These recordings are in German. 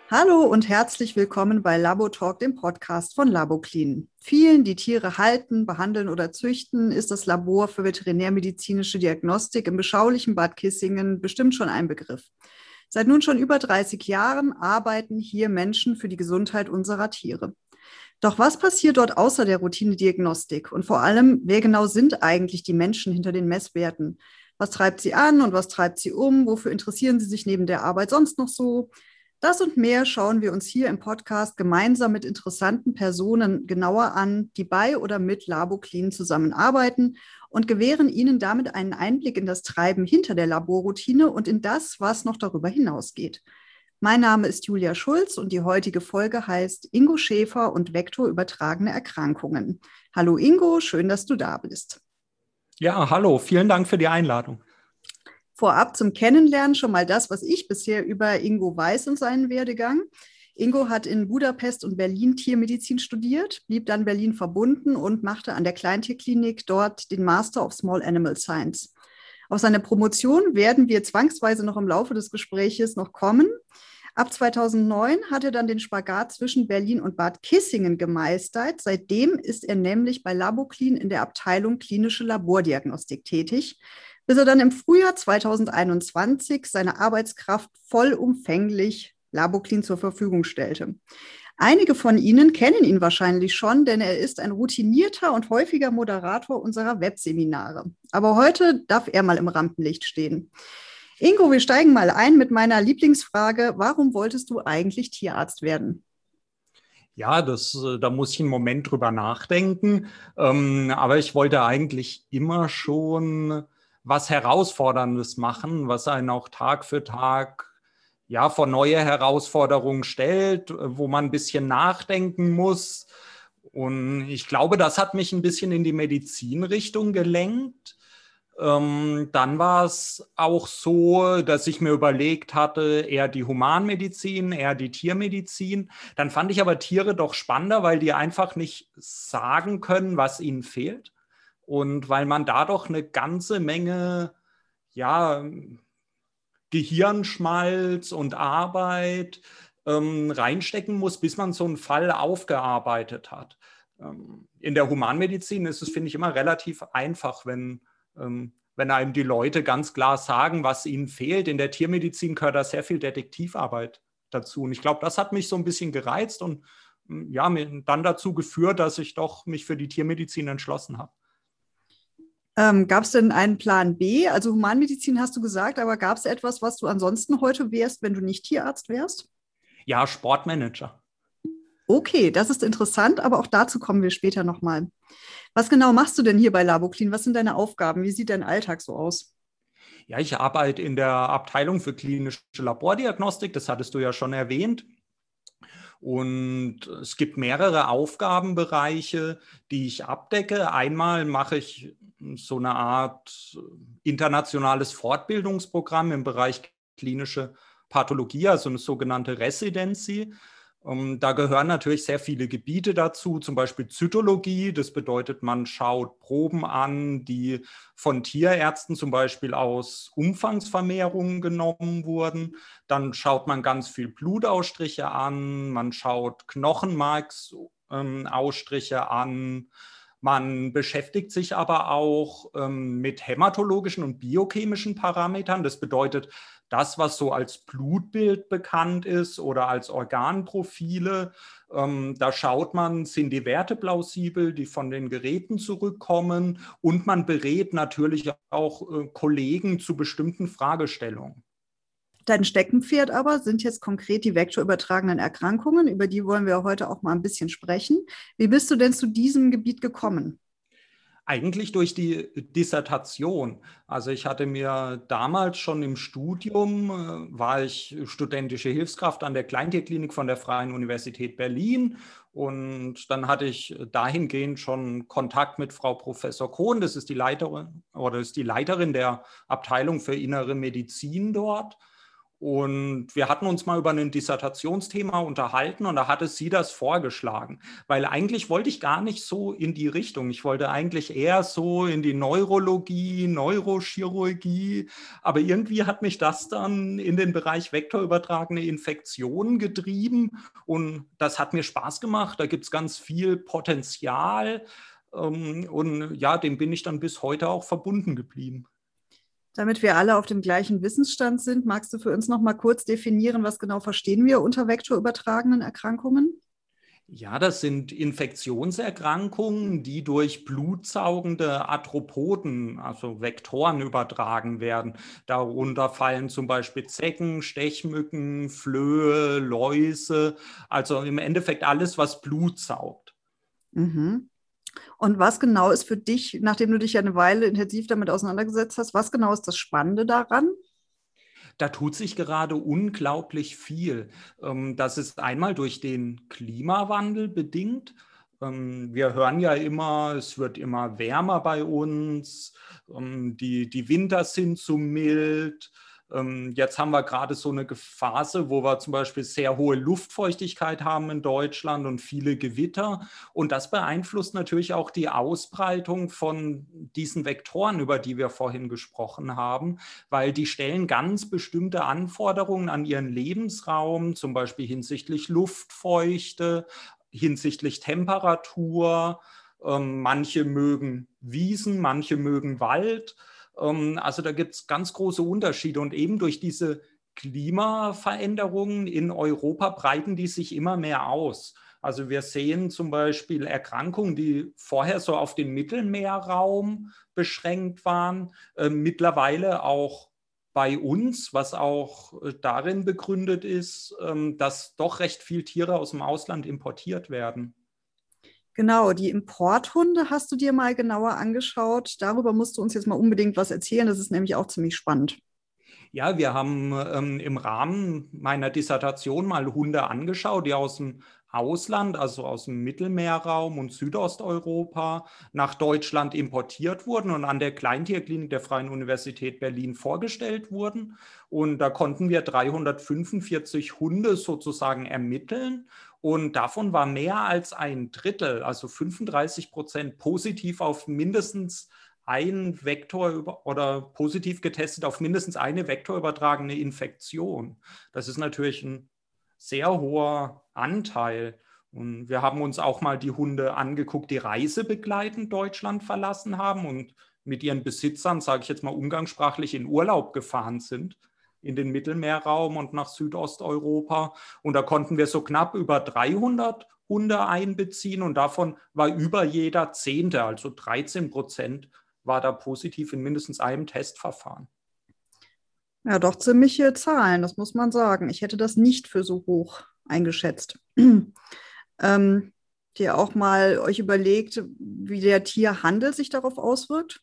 Hallo und herzlich willkommen bei Labotalk, dem Podcast von Laboclean. Vielen, die Tiere halten, behandeln oder züchten, ist das Labor für veterinärmedizinische Diagnostik im beschaulichen Bad Kissingen bestimmt schon ein Begriff. Seit nun schon über 30 Jahren arbeiten hier Menschen für die Gesundheit unserer Tiere. Doch was passiert dort außer der Routine-Diagnostik? Und vor allem, wer genau sind eigentlich die Menschen hinter den Messwerten? Was treibt sie an und was treibt sie um? Wofür interessieren sie sich neben der Arbeit sonst noch so? Das und mehr schauen wir uns hier im Podcast gemeinsam mit interessanten Personen genauer an, die bei oder mit Laboclean zusammenarbeiten und gewähren Ihnen damit einen Einblick in das Treiben hinter der Laborroutine und in das, was noch darüber hinausgeht. Mein Name ist Julia Schulz und die heutige Folge heißt Ingo Schäfer und vektorübertragene Erkrankungen. Hallo Ingo, schön, dass du da bist. Ja, hallo, vielen Dank für die Einladung. Vorab zum Kennenlernen schon mal das, was ich bisher über Ingo weiß und seinen Werdegang. Ingo hat in Budapest und Berlin Tiermedizin studiert, blieb dann Berlin verbunden und machte an der Kleintierklinik dort den Master of Small Animal Science. Auf seine Promotion werden wir zwangsweise noch im Laufe des Gespräches noch kommen. Ab 2009 hat er dann den Spagat zwischen Berlin und Bad Kissingen gemeistert. Seitdem ist er nämlich bei Laboclean in der Abteilung klinische Labordiagnostik tätig, bis er dann im Frühjahr 2021 seine Arbeitskraft vollumfänglich Laboclean zur Verfügung stellte. Einige von Ihnen kennen ihn wahrscheinlich schon, denn er ist ein routinierter und häufiger Moderator unserer Webseminare. Aber heute darf er mal im Rampenlicht stehen. Ingo, wir steigen mal ein mit meiner Lieblingsfrage. Warum wolltest du eigentlich Tierarzt werden? Ja, da muss ich einen Moment drüber nachdenken. Aber ich wollte eigentlich immer schon was Herausforderndes machen, was einen auch Tag für Tag vor neue Herausforderungen stellt, wo man ein bisschen nachdenken muss. Und ich glaube, das hat mich ein bisschen in die Medizinrichtung gelenkt. Dann war es auch so, dass ich mir überlegt hatte, eher die Humanmedizin, eher die Tiermedizin. Dann fand ich aber Tiere doch spannender, weil die einfach nicht sagen können, was ihnen fehlt. Und weil man da doch eine ganze Menge, Gehirnschmalz und Arbeit reinstecken muss, bis man so einen Fall aufgearbeitet hat. In der Humanmedizin ist es, finde ich, immer relativ einfach, wenn einem die Leute ganz klar sagen, was ihnen fehlt. In der Tiermedizin gehört da sehr viel Detektivarbeit dazu. Und ich glaube, das hat mich so ein bisschen gereizt und mir dann dazu geführt, dass ich doch mich für die Tiermedizin entschlossen habe. Gab es denn einen Plan B? Also Humanmedizin hast du gesagt, aber gab es etwas, was du ansonsten heute wärst, wenn du nicht Tierarzt wärst? Ja, Sportmanager. Okay, das ist interessant, aber auch dazu kommen wir später nochmal. Was genau machst du denn hier bei Laboclean? Was sind deine Aufgaben? Wie sieht dein Alltag so aus? Ja, ich arbeite in der Abteilung für klinische Labordiagnostik, das hattest du ja schon erwähnt. Und es gibt mehrere Aufgabenbereiche, die ich abdecke. Einmal mache ich so eine Art internationales Fortbildungsprogramm im Bereich klinische Pathologie, also eine sogenannte Residency. Da gehören natürlich sehr viele Gebiete dazu, zum Beispiel Zytologie. Das bedeutet, man schaut Proben an, die von Tierärzten zum Beispiel aus Umfangsvermehrungen genommen wurden. Dann schaut man ganz viel Blutausstriche an, man schaut Knochenmarksausstriche an. Man beschäftigt sich aber auch mit hämatologischen und biochemischen Parametern. Das bedeutet, das, was so als Blutbild bekannt ist oder als Organprofile, da schaut man, sind die Werte plausibel, die von den Geräten zurückkommen, und man berät natürlich auch Kollegen zu bestimmten Fragestellungen. Dein Steckenpferd aber sind jetzt konkret die vektorübertragenen Erkrankungen. Über die wollen wir heute auch mal ein bisschen sprechen. Wie bist du denn zu diesem Gebiet gekommen? Eigentlich durch die Dissertation. Also ich hatte mir damals schon im Studium, war ich studentische Hilfskraft an der Kleintierklinik von der Freien Universität Berlin, und dann hatte ich dahingehend schon Kontakt mit Frau Professor Kohn, das ist die Leiterin der Abteilung für innere Medizin dort. Und wir hatten uns mal über ein Dissertationsthema unterhalten und da hatte sie das vorgeschlagen, weil eigentlich wollte ich gar nicht so in die Richtung. Ich wollte eigentlich eher so in die Neurologie, Neurochirurgie, aber irgendwie hat mich das dann in den Bereich vektorübertragene Infektionen getrieben und das hat mir Spaß gemacht. Da gibt es ganz viel Potenzial und ja, dem bin ich dann bis heute auch verbunden geblieben. Damit wir alle auf dem gleichen Wissensstand sind, magst du für uns noch mal kurz definieren, was genau verstehen wir unter vektorübertragenen Erkrankungen? Ja, das sind Infektionserkrankungen, die durch blutsaugende Arthropoden, also Vektoren, übertragen werden. Darunter fallen zum Beispiel Zecken, Stechmücken, Flöhe, Läuse, also im Endeffekt alles, was Blut saugt. Mhm. Und was genau ist für dich, nachdem du dich ja eine Weile intensiv damit auseinandergesetzt hast, was genau ist das Spannende daran? Da tut sich gerade unglaublich viel. Das ist einmal durch den Klimawandel bedingt. Wir hören ja immer, es wird immer wärmer bei uns, die Winter sind zu mild. Jetzt haben wir gerade so eine Phase, wo wir zum Beispiel sehr hohe Luftfeuchtigkeit haben in Deutschland und viele Gewitter. Und das beeinflusst natürlich auch die Ausbreitung von diesen Vektoren, über die wir vorhin gesprochen haben, weil die stellen ganz bestimmte Anforderungen an ihren Lebensraum, zum Beispiel hinsichtlich Luftfeuchte, hinsichtlich Temperatur. Manche mögen Wiesen, manche mögen Wald. Also da gibt es ganz große Unterschiede und eben durch diese Klimaveränderungen in Europa breiten die sich immer mehr aus. Also wir sehen zum Beispiel Erkrankungen, die vorher so auf den Mittelmeerraum beschränkt waren, mittlerweile auch bei uns, was auch darin begründet ist, dass doch recht viel Tiere aus dem Ausland importiert werden. Genau, die Importhunde hast du dir mal genauer angeschaut. Darüber musst du uns jetzt mal unbedingt was erzählen. Das ist nämlich auch ziemlich spannend. Ja, wir haben im Rahmen meiner Dissertation mal Hunde angeschaut, die aus dem Ausland, also aus dem Mittelmeerraum und Südosteuropa, nach Deutschland importiert wurden und an der Kleintierklinik der Freien Universität Berlin vorgestellt wurden. Und da konnten wir 345 Hunde sozusagen ermitteln. Und davon war mehr als ein Drittel, also 35%, positiv auf mindestens ein Vektor oder positiv getestet auf mindestens eine vektorübertragene Infektion. Das ist natürlich ein sehr hoher Anteil. Und wir haben uns auch mal die Hunde angeguckt, die reisebegleitend Deutschland verlassen haben und mit ihren Besitzern, sage ich jetzt mal umgangssprachlich, in Urlaub gefahren sind in den Mittelmeerraum und nach Südosteuropa. Und da konnten wir so knapp über 300 Hunde einbeziehen und davon war über jeder Zehnte, also 13%, war da positiv in mindestens einem Testverfahren. Ja, doch ziemliche Zahlen, das muss man sagen. Ich hätte das nicht für so hoch eingeschätzt. Dir auch mal euch überlegt, wie der Tierhandel sich darauf auswirkt?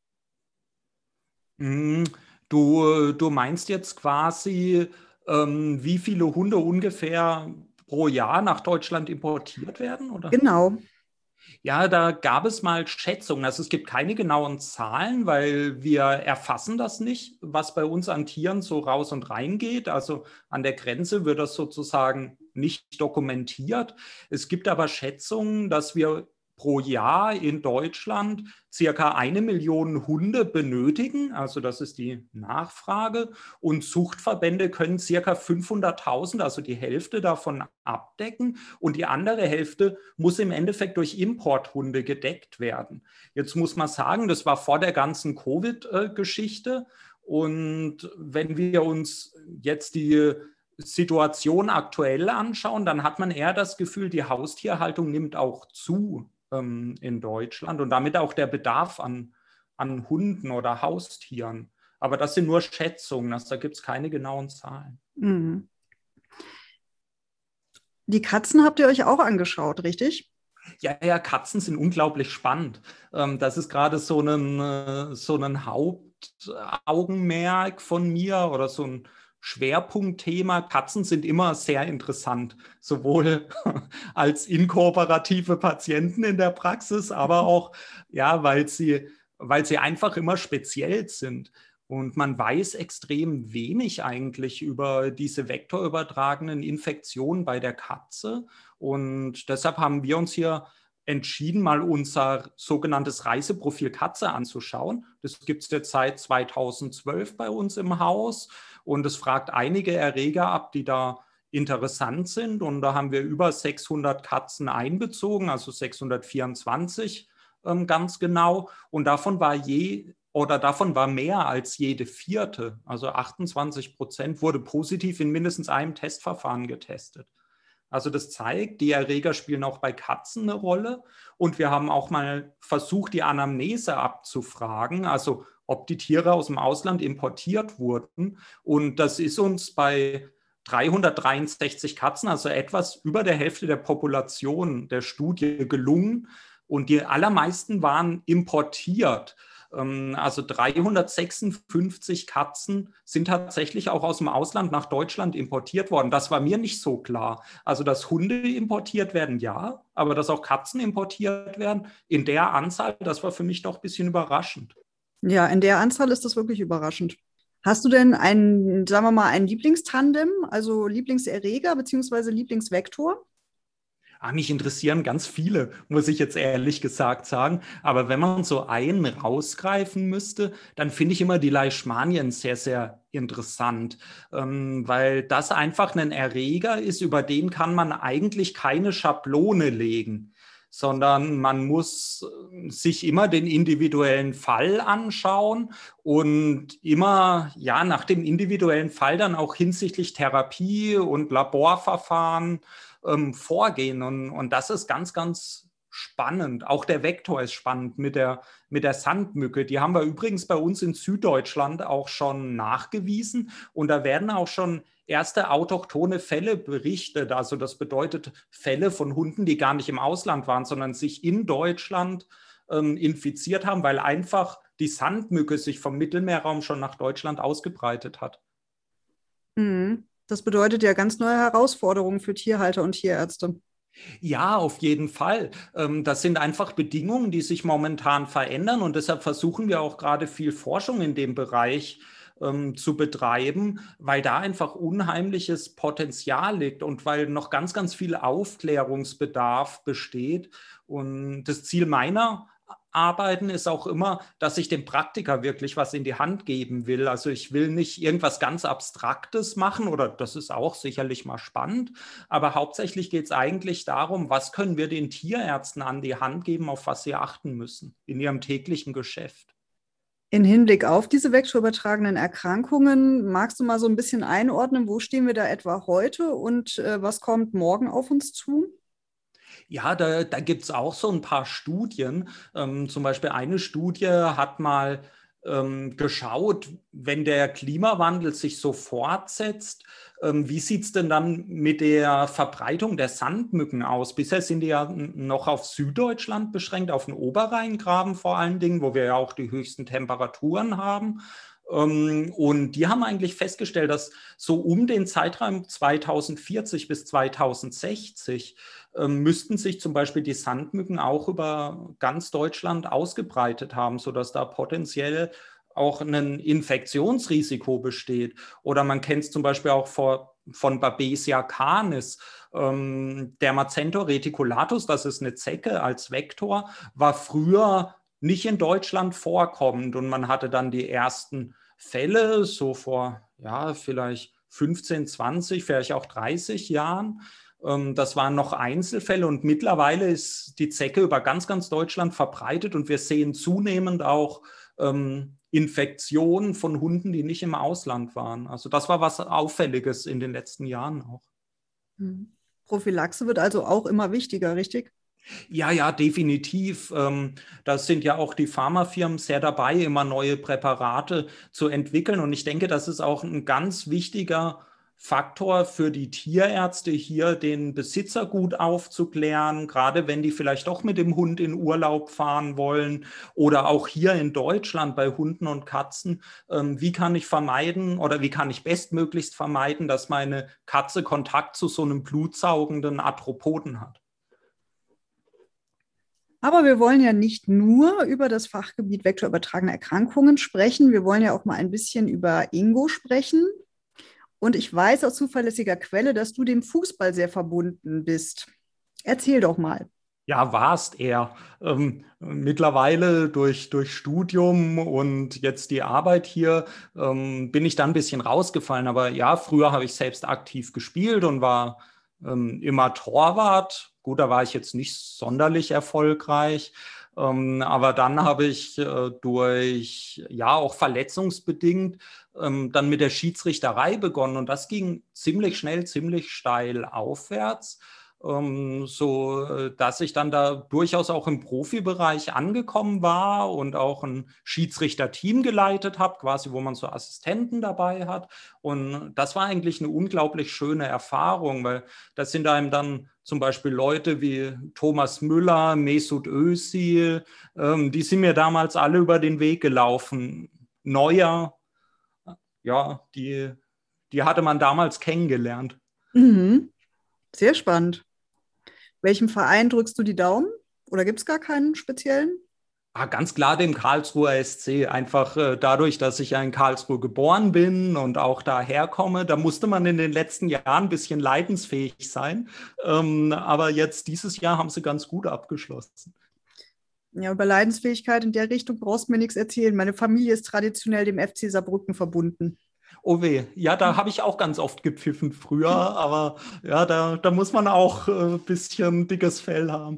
Mm, du meinst jetzt quasi, wie viele Hunde ungefähr pro Jahr nach Deutschland importiert werden, oder? Genau. Ja, da gab es mal Schätzungen. Also es gibt keine genauen Zahlen, weil wir erfassen das nicht, was bei uns an Tieren so raus und rein geht. Also an der Grenze wird das sozusagen nicht dokumentiert. Es gibt aber Schätzungen, dass wir pro Jahr in Deutschland circa 1 Million Hunde benötigen. Also das ist die Nachfrage. Und Zuchtverbände können circa 500.000, also die Hälfte davon abdecken. Und die andere Hälfte muss im Endeffekt durch Importhunde gedeckt werden. Jetzt muss man sagen, das war vor der ganzen Covid-Geschichte. Und wenn wir uns jetzt die Situation aktuell anschauen, dann hat man eher das Gefühl, die Haustierhaltung nimmt auch zu in Deutschland und damit auch der Bedarf an Hunden oder Haustieren. Aber das sind nur Schätzungen, also da gibt es keine genauen Zahlen. Mhm. Die Katzen habt ihr euch auch angeschaut, richtig? Ja, Katzen sind unglaublich spannend. Das ist gerade so ein Hauptaugenmerk von mir oder so ein Schwerpunktthema. Katzen sind immer sehr interessant, sowohl als inkooperative Patienten in der Praxis, aber auch, ja, weil sie einfach immer speziell sind. Und man weiß extrem wenig eigentlich über diese vektorübertragenen Infektionen bei der Katze. Und deshalb haben wir uns hier entschieden, mal unser sogenanntes Reiseprofil Katze anzuschauen. Das gibt es jetzt seit 2012 bei uns im Haus und es fragt einige Erreger ab, die da interessant sind. Und da haben wir über 600 Katzen einbezogen, also 624 ganz genau. Und davon war mehr als jede vierte, also 28%, wurde positiv in mindestens einem Testverfahren getestet. Also das zeigt, die Erreger spielen auch bei Katzen eine Rolle. Und wir haben auch mal versucht, die Anamnese abzufragen, also ob die Tiere aus dem Ausland importiert wurden. Und das ist uns bei 363 Katzen, also etwas über der Hälfte der Population der Studie gelungen. Und die allermeisten waren importiert. Also 356 Katzen sind tatsächlich auch aus dem Ausland nach Deutschland importiert worden. Das war mir nicht so klar. Also, dass Hunde importiert werden, ja, aber dass auch Katzen importiert werden in der Anzahl, das war für mich doch ein bisschen überraschend. Ja, in der Anzahl ist das wirklich überraschend. Hast du denn sagen wir mal, ein Lieblingstandem, also Lieblingserreger beziehungsweise Lieblingsvektor? Mich interessieren ganz viele, muss ich jetzt ehrlich gesagt sagen. Aber wenn man so einen rausgreifen müsste, dann finde ich immer die Leishmanien sehr, sehr interessant, weil das einfach ein Erreger ist, über den kann man eigentlich keine Schablone legen, sondern man muss sich immer den individuellen Fall anschauen und immer ja nach dem individuellen Fall dann auch hinsichtlich Therapie und Laborverfahren vorgehen. Und das ist ganz, ganz spannend. Auch der Vektor ist spannend mit der Sandmücke. Die haben wir übrigens bei uns in Süddeutschland auch schon nachgewiesen. Und da werden auch schon erste autochthone Fälle berichtet. Also das bedeutet Fälle von Hunden, die gar nicht im Ausland waren, sondern sich in Deutschland infiziert haben, weil einfach die Sandmücke sich vom Mittelmeerraum schon nach Deutschland ausgebreitet hat. Mhm. Das bedeutet ja ganz neue Herausforderungen für Tierhalter und Tierärzte. Ja, auf jeden Fall. Das sind einfach Bedingungen, die sich momentan verändern und deshalb versuchen wir auch gerade viel Forschung in dem Bereich zu betreiben, weil da einfach unheimliches Potenzial liegt und weil noch ganz, ganz viel Aufklärungsbedarf besteht. Und das Ziel meiner Arbeiten ist auch immer, dass ich dem Praktiker wirklich was in die Hand geben will. Also ich will nicht irgendwas ganz Abstraktes machen oder das ist auch sicherlich mal spannend, aber hauptsächlich geht es eigentlich darum, was können wir den Tierärzten an die Hand geben, auf was sie achten müssen in ihrem täglichen Geschäft. In Hinblick auf diese vektorübertragenen Erkrankungen, magst du mal so ein bisschen einordnen, wo stehen wir da etwa heute und was kommt morgen auf uns zu? Ja, da gibt es auch so ein paar Studien. Zum Beispiel eine Studie hat mal geschaut, wenn der Klimawandel sich so fortsetzt, wie sieht es denn dann mit der Verbreitung der Sandmücken aus? Bisher sind die ja noch auf Süddeutschland beschränkt, auf den Oberrheingraben vor allen Dingen, wo wir ja auch die höchsten Temperaturen haben. Und die haben eigentlich festgestellt, dass so um den Zeitraum 2040 bis 2060 müssten sich zum Beispiel die Sandmücken auch über ganz Deutschland ausgebreitet haben, sodass da potenziell auch ein Infektionsrisiko besteht. Oder man kennt es zum Beispiel auch von Babesia canis. Dermacentor reticulatus, das ist eine Zecke als Vektor, war früher nicht in Deutschland vorkommend und man hatte dann die ersten Fälle so vor, ja, vielleicht 15, 20, vielleicht auch 30 Jahren. Das waren noch Einzelfälle und mittlerweile ist die Zecke über ganz, ganz Deutschland verbreitet und wir sehen zunehmend auch Infektionen von Hunden, die nicht im Ausland waren. Also das war was Auffälliges in den letzten Jahren auch. Prophylaxe wird also auch immer wichtiger, richtig? Ja, ja, definitiv. Da sind ja auch die Pharmafirmen sehr dabei, immer neue Präparate zu entwickeln. Und ich denke, das ist auch ein ganz wichtiger Faktor für die Tierärzte, hier den Besitzer gut aufzuklären, gerade wenn die vielleicht doch mit dem Hund in Urlaub fahren wollen oder auch hier in Deutschland bei Hunden und Katzen. Wie kann ich vermeiden oder wie kann ich bestmöglichst vermeiden, dass meine Katze Kontakt zu so einem blutsaugenden Arthropoden hat? Aber wir wollen ja nicht nur über das Fachgebiet vektorübertragene Erkrankungen sprechen. Wir wollen ja auch mal ein bisschen über Ingo sprechen. Und ich weiß aus zuverlässiger Quelle, dass du dem Fußball sehr verbunden bist. Erzähl doch mal. Ja, warst eher. Mittlerweile durch Studium und jetzt die Arbeit hier bin ich da ein bisschen rausgefallen. Aber ja, früher habe ich selbst aktiv gespielt und war immer Torwart. Gut, da war ich jetzt nicht sonderlich erfolgreich. Aber dann habe ich durch, ja, auch verletzungsbedingt dann mit der Schiedsrichterei begonnen. Und das ging ziemlich schnell, ziemlich steil aufwärts. So dass ich dann da durchaus auch im Profibereich angekommen war und auch ein Schiedsrichterteam geleitet habe, quasi wo man so Assistenten dabei hat. Und das war eigentlich eine unglaublich schöne Erfahrung, weil das sind einem dann zum Beispiel Leute wie Thomas Müller, Mesut Özil, die sind mir damals alle über den Weg gelaufen. Neuer, ja, die hatte man damals kennengelernt. Mhm. Sehr spannend. Welchem Verein drückst du die Daumen? Oder gibt es gar keinen speziellen? Ganz klar dem Karlsruher SC, einfach dadurch, dass ich ja in Karlsruhe geboren bin und auch daher komme. Da musste man in den letzten Jahren ein bisschen leidensfähig sein. Aber jetzt dieses Jahr haben sie ganz gut abgeschlossen. Ja, über Leidensfähigkeit in der Richtung brauchst du mir nichts erzählen. Meine Familie ist traditionell dem FC Saarbrücken verbunden. Oh weh, ja, da habe ich auch ganz oft gepfiffen früher, aber ja, da muss man auch ein bisschen dickes Fell haben.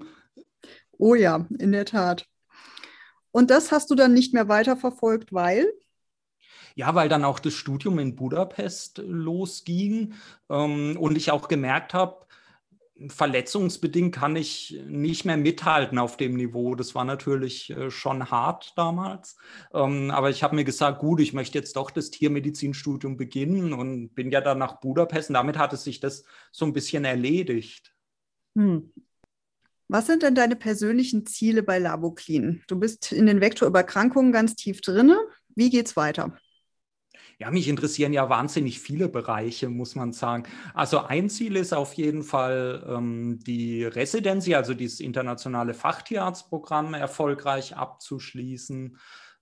Oh ja, in der Tat. Und das hast du dann nicht mehr weiterverfolgt, weil? Ja, weil dann auch das Studium in Budapest losging und ich auch gemerkt habe, verletzungsbedingt kann ich nicht mehr mithalten auf dem Niveau. Das war natürlich schon hart damals. Aber ich habe mir gesagt, gut, ich möchte jetzt doch das Tiermedizinstudium beginnen und bin ja dann nach Budapest und damit hat es sich das so ein bisschen erledigt. Hm. Was sind denn deine persönlichen Ziele bei Laboclean? Du bist in den Vektorüberkrankungen ganz tief drinne. Wie geht's weiter? Ja, mich interessieren ja wahnsinnig viele Bereiche, muss man sagen. Also ein Ziel ist auf jeden Fall die Residency, also dieses internationale Fachtierarztprogramm erfolgreich abzuschließen.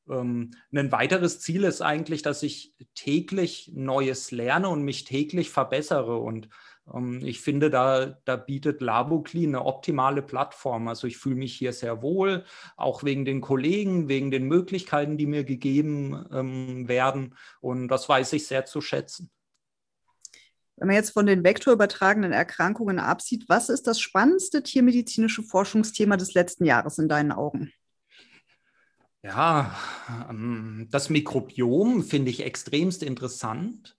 Ein weiteres Ziel ist eigentlich, dass ich täglich Neues lerne und mich täglich verbessere. Und ich finde, da bietet LaboClean eine optimale Plattform. Also ich fühle mich hier sehr wohl, auch wegen den Kollegen, wegen den Möglichkeiten, die mir gegeben werden. Und das weiß ich sehr zu schätzen. Wenn man jetzt von den vektorübertragenen Erkrankungen absieht, was ist das spannendste tiermedizinische Forschungsthema des letzten Jahres in deinen Augen? Ja, das Mikrobiom finde ich extremst interessant.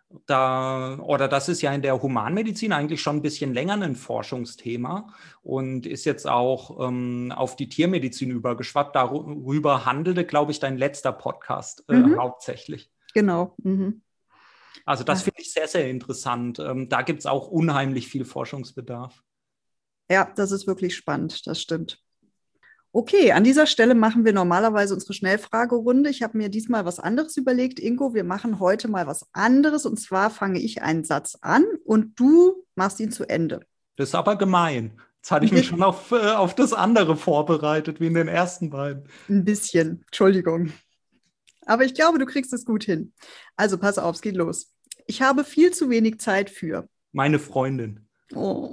Oder das ist ja in der Humanmedizin eigentlich schon ein bisschen länger ein Forschungsthema und ist jetzt auch auf die Tiermedizin übergeschwappt. Darüber handelte, glaube ich, dein letzter Podcast Mhm, hauptsächlich. genau. Mhm. Also das finde ich sehr, sehr interessant. Da gibt es auch unheimlich viel Forschungsbedarf. Ja, das ist wirklich spannend, das stimmt. Okay, an dieser Stelle machen wir normalerweise unsere Schnellfragerunde. Ich habe mir diesmal was anderes überlegt. Ingo, wir machen heute mal was anderes. Und zwar fange ich einen Satz an und du machst ihn zu Ende. Das ist aber gemein. Jetzt hatte Ein ich mich bi- schon auf das andere vorbereitet, wie in den ersten beiden. ein bisschen, Entschuldigung. Aber ich glaube, du kriegst es gut hin. Also pass auf, es geht los. Ich habe viel zu wenig Zeit für. Meine Freundin. Oh,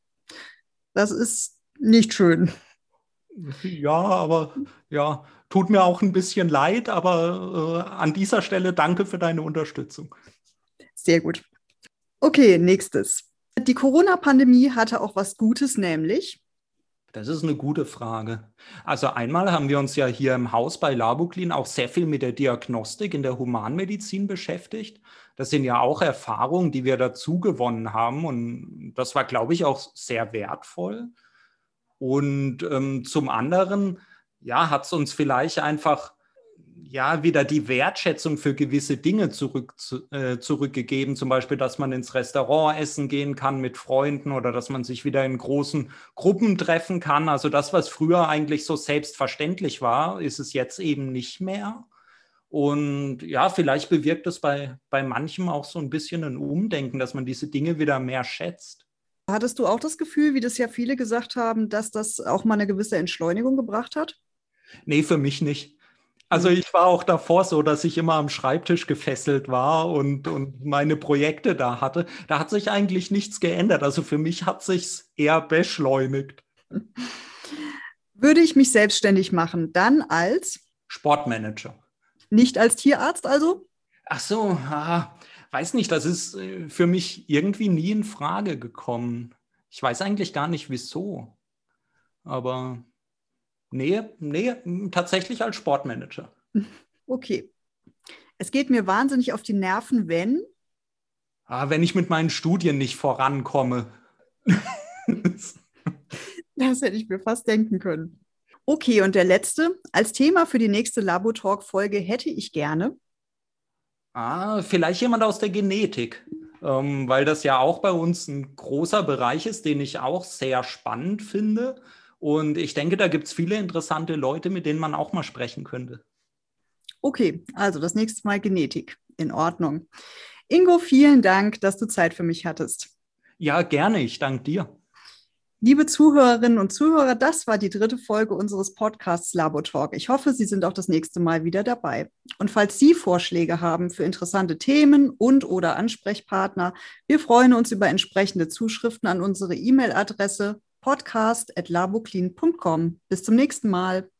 das ist nicht schön. Ja, aber ja, tut mir auch ein bisschen leid, aber an dieser Stelle danke für deine Unterstützung. Sehr gut. Okay, nächstes. Die Corona-Pandemie hatte auch was Gutes, nämlich. Das ist eine gute Frage. Also einmal haben wir uns ja hier im Haus bei LaboClean auch sehr viel mit der Diagnostik in der Humanmedizin beschäftigt. Das sind ja auch Erfahrungen, die wir dazu gewonnen haben und das war, glaube ich, auch sehr wertvoll. Und zum anderen, ja, hat es uns vielleicht einfach ja wieder die Wertschätzung für gewisse Dinge zurückgegeben. Zum Beispiel, dass man ins Restaurant essen gehen kann mit Freunden oder dass man sich wieder in großen Gruppen treffen kann. Also das, was früher eigentlich so selbstverständlich war, ist es jetzt eben nicht mehr. Und ja, vielleicht bewirkt es bei manchem auch so ein bisschen ein Umdenken, dass man diese Dinge wieder mehr schätzt. Hattest du auch das Gefühl, wie das ja viele gesagt haben, dass das auch mal eine gewisse Entschleunigung gebracht hat? Nee, für mich nicht. Also Hm. ich war auch davor so, dass ich immer am Schreibtisch gefesselt war und meine Projekte da hatte. Da hat sich eigentlich nichts geändert. Also für mich hat sich's eher beschleunigt. Würde ich mich selbstständig machen, dann als, Sportmanager. nicht als Tierarzt also? Ach so, weiß nicht, das ist für mich irgendwie nie in Frage gekommen. Ich weiß eigentlich gar nicht wieso. Aber nee, tatsächlich als Sportmanager. Okay. Es geht mir wahnsinnig auf die Nerven, wenn. Wenn ich mit meinen Studien nicht vorankomme. Das hätte ich mir fast denken können. Okay, und der letzte. Als Thema für die nächste Labo-Talk-Folge hätte ich gerne. Vielleicht jemand aus der Genetik, weil das ja auch bei uns ein großer Bereich ist, den ich auch sehr spannend finde. Und ich denke, da gibt es viele interessante Leute, mit denen man auch mal sprechen könnte. Okay, also das nächste Mal Genetik. In Ordnung. Ingo, vielen Dank, dass du Zeit für mich hattest. Ja, gerne, ich danke dir. Liebe Zuhörerinnen und Zuhörer, das war die 3. Folge unseres Podcasts Labo Talk. Ich hoffe, Sie sind auch das nächste Mal wieder dabei. Und falls Sie Vorschläge haben für interessante Themen und/oder Ansprechpartner, wir freuen uns über entsprechende Zuschriften an unsere E-Mail-Adresse podcast@laboclean.com. Bis zum nächsten Mal.